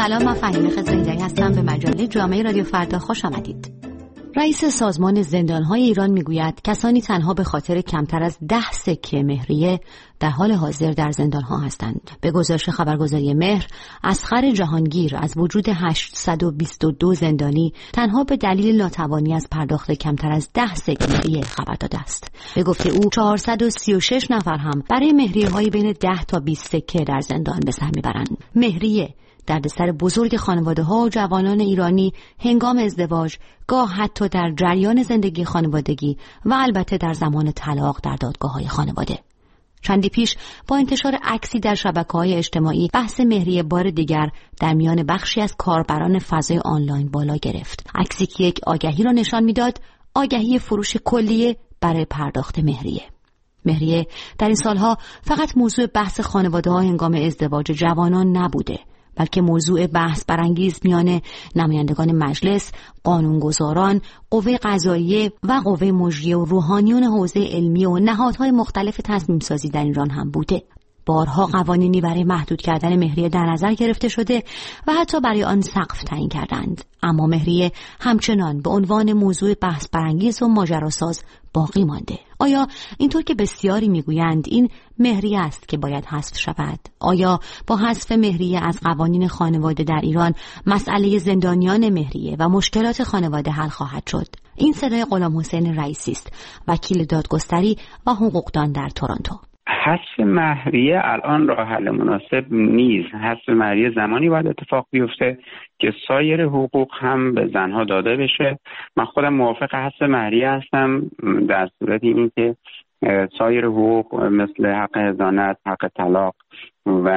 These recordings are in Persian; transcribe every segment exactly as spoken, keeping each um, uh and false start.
سلام، من فهیمه خضره‌هیدری هستم. به مجله جامعه رادیو فردا خوش آمدید. رئیس سازمان زندان‌های ایران میگوید کسانی تنها به خاطر کمتر از ده سکه مهریه در حال حاضر در زندان‌ها هستند. به گزارش خبرگزاری مهر، اصغر جهانگیر از وجود هشتصد و بیست و دو زندانی تنها به دلیل ناتوانی از پرداخت کمتر از ده سکه مهریه خبر داده است. به گفته او چهارصد و سی و شش نفر هم برای مهریه‌های بین ده تا بیست سکه در زندان به سر میبرند. مهریه دردسر بزرگ خانواده‌ها و جوانان ایرانی هنگام ازدواج، گاه حتی در جریان زندگی خانوادگی و البته در زمان طلاق در دادگاه‌های خانواده. چندی پیش با انتشار عکسی در شبکه‌های اجتماعی بحث مهریه بار دیگر در میان بخشی از کاربران فضای آنلاین بالا گرفت. عکسی که یک آگهی را نشان می‌داد، آگهی فروش کلیه برای پرداخت مهریه. مهریه در این سالها فقط موضوع بحث خانواده‌ها هنگام ازدواج جوانان نبوده، بلکه موضوع بحث برانگیز میان نمایندگان مجلس، قانونگذاران، قوه قضاییه و قوه مجریه و روحانیون حوزه علمی و نهادهای مختلف تصمیم سازی در ایران هم بوده. بارها قوانینی برای محدود کردن مهریه در نظر گرفته شده و حتی برای آن سقف تعیین کردند، اما مهریه همچنان به عنوان موضوع بحث برانگیز و ماجراساز باقی مانده. آیا اینطور که بسیاری میگویند این مهریه است که باید حذف شود؟ آیا با حذف مهریه از قوانین خانواده در ایران مسئله زندانیان مهریه و مشکلات خانواده حل خواهد شد؟ این صدای غلامحسین رئیسی است، وکیل دادگستری و حقوقدان در تورنتو. حذف مهریه الان راه حل مناسب نیست. حذف مهریه زمانی باید اتفاق بیفته که سایر حقوق هم به زنها داده بشه. من خودم موافق حذف مهریه هستم در صورتی اینکه سایر حقوق مثل حق حضانت، حق طلاق و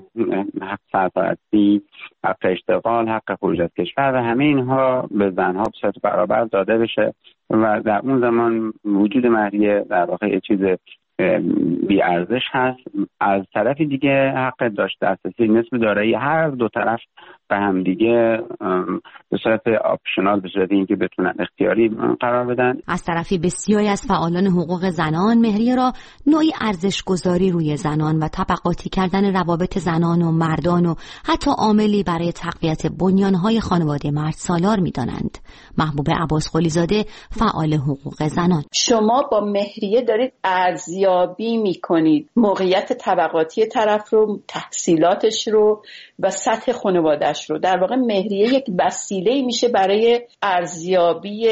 حق سرپرستی، حق اشتغال، حق خروج از کشور و همه اینها به زنها به صورت برابر داده بشه و در اون زمان وجود مهریه در واقع یه چیز بی ارزش هست. از طرف دیگه حق داشت دسترسی نسب دارایی هر دو طرف به هم دیگه به صورت آپشنال، به صورت اینکه بتونن اختیاری قرار بدن. از طرفی بسیاری از فعالان حقوق زنان مهریه را نوعی ارزش گذاری روی زنان و طبقاتی کردن روابط زنان و مردان و حتی عاملی برای تقویت بنیانهای خانواده مرد سالار می‌دانند. محبوب عباس قلی‌زاده، فعال حقوق زنان: شما با مهریه دارید ارزیابی می‌کنید موقعیت طبقاتی طرف رو، تحصیلاتش رو و سطح خانواده‌اش رو. در واقع مهریه یک وسیله میشه برای ارزیابی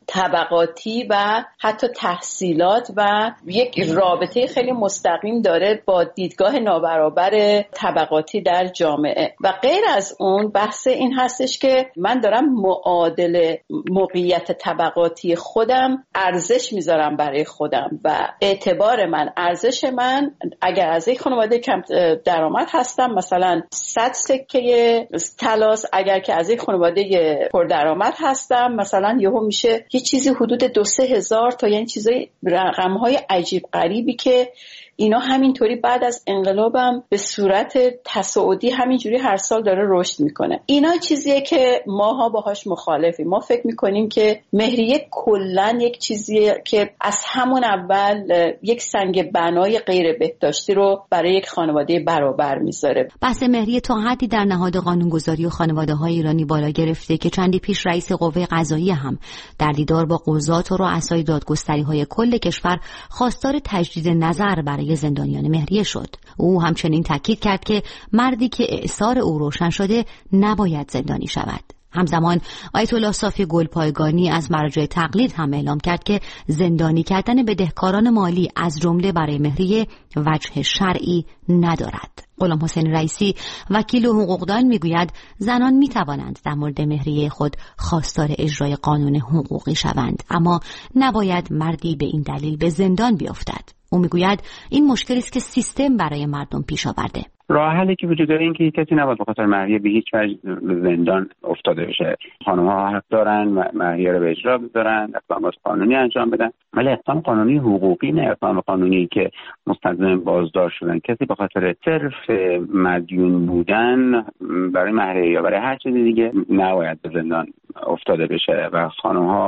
طبقاتی و حتی تحصیلات و یک رابطه خیلی مستقیم داره با دیدگاه نابرابر طبقاتی در جامعه. و غیر از اون بحث این هستش که من دارم معادل موقعیت طبقاتی خودم ارزش میذارم برای خودم و اعتبار من، ارزش من اگر از یک خانواده کم درآمد هستم مثلا صد سکه طلاست، اگر که از یک خانواده پردرآمد هستم مثلا یهو میشه یه چیزی حدود دو سه هزار تا، یعنی چیزای رقم‌های عجیب غریبی که اینا همینطوری بعد از انقلابم به صورت تصاعدی همینجوری هر سال داره رشد میکنه. اینا چیزیه که ماها باهاش مخالفیم. ما فکر میکنیم که مهریه کلاً یک چیزیه که از همون اول یک سنگ بنای غیر بهداشتی رو برای یک خانواده برابر میذاره. بحث مهریه تا حدی در نهاد قانونگذاری و خانواده‌های ایرانی بالا گرفته که چندی پیش رئیس قوه قضاییه هم در دیدار با قضات و رؤسای دادگستری‌های کل کشور خواستار تجدید نظر برای زندانیان مهریه شد. او همچنین تاکید کرد که مردی که اعصار او روشن شده نباید زندانی شود. همزمان آیت الله صافی گلپایگانی از مراجع تقلید هم اعلام کرد که زندانی کردن بدهکاران مالی از جمله برای مهریه وجه شرعی ندارد. غلامحسین رئیسی، وکیل و حقوقدان، میگوید زنان میتوانند در مورد مهریه خود خواستار اجرای قانون حقوقی شوند، اما نباید مردی به این دلیل به زندان بیفتد. او میگوید این مشکلی است که سیستم برای مردم پیش آورده. راه حلی که وجود داره این که کسی نباید به خاطر مهریه به هیچ وجه زندان افتاده بشه. خانم‌ها حق دارن مهریه رو به اجرا بذارن، اقدامات قانونی انجام بدن، ولی اقدام قانونی حقوقی نه اقدام قانونی که مستلزم بازداشت شدن. کسی به خاطر صرف مدیون بودن برای مهریه یا برای هر چیز دیگه نباید به زندان افتاده بشه و خانم‌ها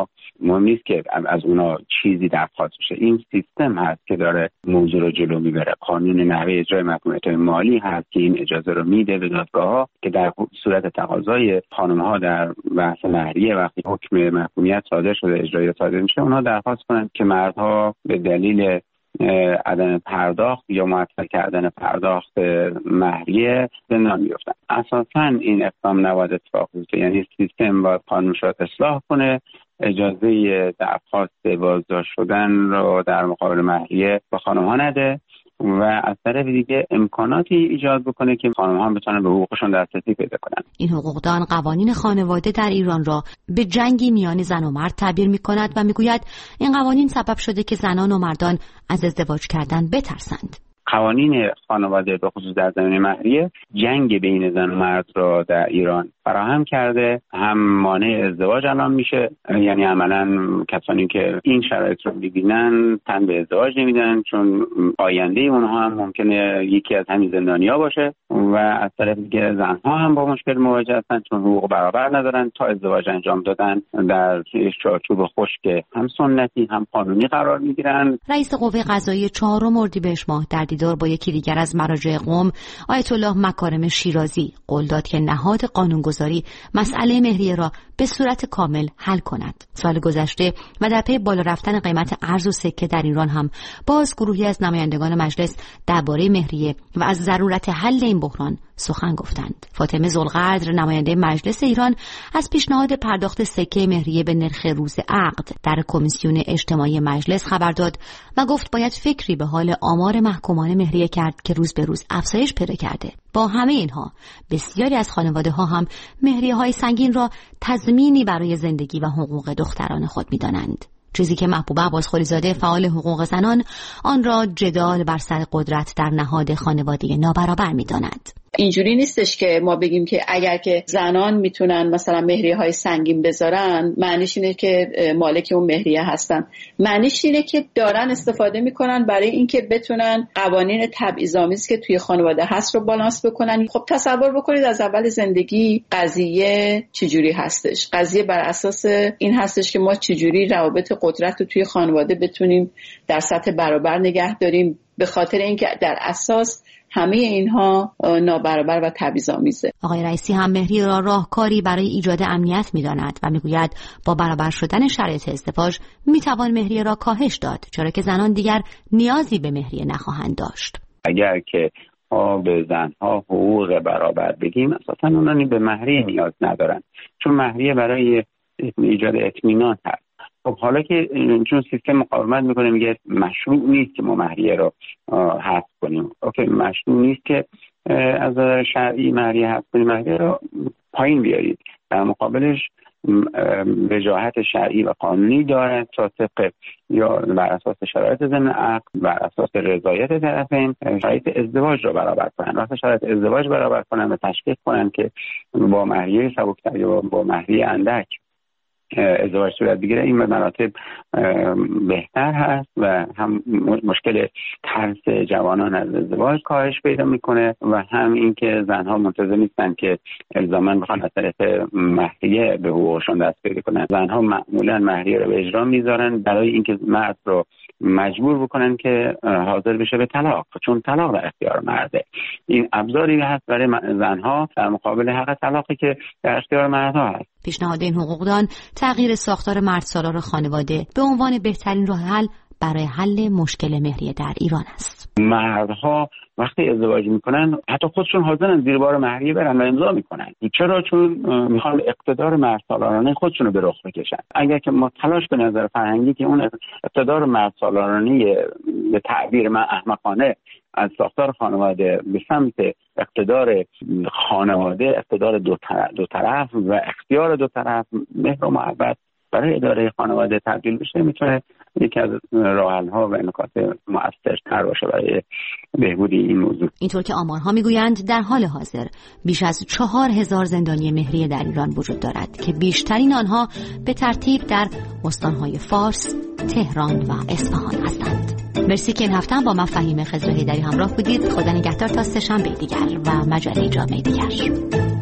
مهم نیست که از اونا چیزی درخواست بشه. این سیستم هست که داره موضوع رو جلو میبره. قانون نحوه اجرای محکومیت‌های مالی هست که این اجازه رو میده به دادگاه‌ها که در صورت تقاضای خانم‌ها در بحث مهریه وقتی حکم محکومیت صادر شده، اجرایی صادر میشه، اونها درخواست کنند که مردها به دلیل عدم پرداخت یا معطل کردن پرداخت مهریه زندان بیفتن. اساساً این اقدام نباید اتفاق بیفته، یعنی سیستم باید قانون رو اصلاح کنه، اجازه درخواست بازداشت شدن رو در مقابل مهریه به خانم‌ها نده و از طرف دیگه امکاناتی ایجاد بکنه که خانم‌ها بتونن به حقوقشون دسترسی پیدا کنن. این حقوقدان قوانین خانواده در ایران را به جنگی میان زن و مرد تعبیر می‌کند و میگوید این قوانین سبب شده که زنان و مردان از ازدواج کردن بترسند. قوانین خانواده به خصوص در زمینه مهریه جنگ بین زن و مرد را در ایران فراهم کرده، هم مانع ازدواج الان میشه، یعنی عملا کسانی که این شرایط رو میبینن تن به ازدواج نمیدن چون آینده اونها هم ممکنه یکی از همین زندانیا باشه و از طرف دیگه زنها هم با مشکل مواجه هستن چون حقوق برابر ندارن تا ازدواج انجام دادن در چارچوب خشک هم سنتی هم قانونی قرار میگیرن. رئیس قوه قضاییه چهارم اردیبهشت ماه در دیدار با یکی دیگر از مراجع قم، آیت الله مکارم شیرازی، قول داد که نهاد قانونگذاری مسئله مهریه را به صورت کامل حل کند. سال گذشته و در پی بالا رفتن قیمت ارز و سکه در ایران هم باز گروهی از نمایندگان مجلس درباره مهریه و از ضرورت حل این بحران سخن گفتند. فاطمه ذوالقدر، نماینده مجلس ایران، از پیشنهاد پرداخت سکه مهریه به نرخ روز عقد در کمیسیون اجتماعی مجلس خبر داد و گفت باید فکری به حال آمار محکومان مهریه کرد که روز به روز افزایش پیدا کرده. با همه اینها بسیاری از خانواده ها هم مهریه های سنگین را تضمینی برای زندگی و حقوق دختران خود می دانند. چیزی که محبوبه عباسخولی‌زاده، فعال حقوق زنان، آن را جدال بر سر قدرت در نهاد خانواده نابرابر می داند. اینجوری نیستش که ما بگیم که اگر که زنان میتونن مثلا مهریه های سنگین بذارن معنیش اینه که مالک اون مهریه هستن. معنیش اینه که دارن استفاده میکنن برای اینکه بتونن قوانین تبعیض‌آمیز که توی خانواده هست رو بالانس بکنن. خب تصور بکنید از اول زندگی قضیه چجوری هستش. قضیه بر اساس این هستش که ما چجوری روابط قدرت رو توی خانواده بتونیم در سطح برابر نگه داریم، به خاطر اینکه در اساس همه اینها نابرابر و تبعیض‌آمیزه. آقای رئیسی هم مهریه را راهکاری برای ایجاد امنیت می‌داند و می‌گوید با برابر شدن شرایط ازدواج می‌توان مهریه را کاهش داد، چرا که زنان دیگر نیازی به مهریه نخواهند داشت. اگر که ما به زنها حقوق برابر بگیم، اساساً اونها به مهریه نیاز ندارن، چون مهریه برای ایجاد اطمینان هست. خب حالا که چون سیستم مقاومت میکنه میگه مشروع نیست که ما مهریه رو حذف کنیم، اوکی مشروع نیست که از نظر شرعی مهریه حذف کنیم، مهریه رو پایین بیارید، در مقابلش وجاهت شرعی و قانونی دارد تا طبق یا بر اساس شرایط ضمن عقد، بر اساس رضایت طرفین شرایط ازدواج رو برابر کنن. وقتی شرایط ازدواج برابر کنن و تشخیص کنن که با مهریه سبکتر یا با مهریه اندک ازدواج صورت بگیره، این به مراتب بهتر هست و هم مشکل ترس جوانان از ازدواج کاهش پیدا میکنه و هم این که زنها منتظر نیستن که الزاما بخوان از طرف مهریه به حقوقشون دست پیدا کنن. زنها معمولا مهریه رو به اجرا میذارن برای اینکه مرد رو مجبور بکنن که حاضر بشه به طلاق، چون طلاق در اختیار مرده. این ابزاری هست برای زنها در مقابل حق طلاقی که در اختیار مردها هست. پیشنهاد این حقوقدان تغییر ساختار مردسالار خانواده به عنوان بهترین راه حل برای حل مشکل مهریه در ایران است. مردها وقتی ازدواج میکنن حتی خودشون حاضرن زیر بار مهریه برن و امضا میکنن. چرا؟ چون میخوان اقتدار مردسالارانه خودشون رو به رخ بکشن. اگر که ما تلاش به نظر فرهنگی که اون اقتدار مردسالارانه به تعبیر من احمقانه از ساختار خانواده به سمت اقتدار خانواده، اقتدار دو طرف, دو طرف و اختیار دو طرف، مهر و محبت برای اداره خانواده تبدیل بشه، میتونه یکی از راه حل‌ها و نکات مؤثرتر باشه برای بهبود این موضوع. اینطور که آمارها میگویند در حال حاضر بیش از چهار هزار زندانی مهریه در ایران وجود دارد که بیشترین آنها به ترتیب در استانهای فارس، تهران و اصفهان هستند. مرسی که این هفته با من فهیمه خضر هیدری همراه بودید. خدا نگهدار تا سه شنبه دیگر و مجله جامعه دیگر.